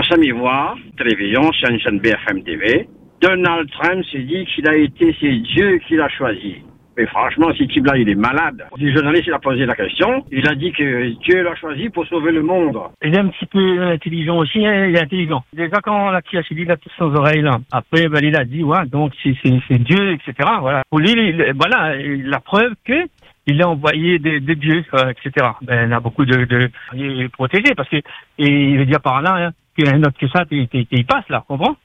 samedi voir, télévision, c'est une chaîne BFM TV. Donald Trump s'est dit qu'il a été, c'est Dieu qui l'a choisi. Mais franchement, ce type-là, il est malade. Le journaliste, il a posé la question. Il a dit que Dieu l'a choisi pour sauver le monde. Il est un petit peu intelligent aussi, hein, il est intelligent. Déjà, quand la Kia il a tous ses oreilles, là. Après, ben, il a dit, ouais, donc c'est Dieu, etc. Voilà. Pour lui, voilà, la preuve que il a envoyé des dieux, etc. Ben, il a beaucoup il est protégé parce que, et il veut dire par là, hein, qu'un autre que ça, il passe, là, comprends?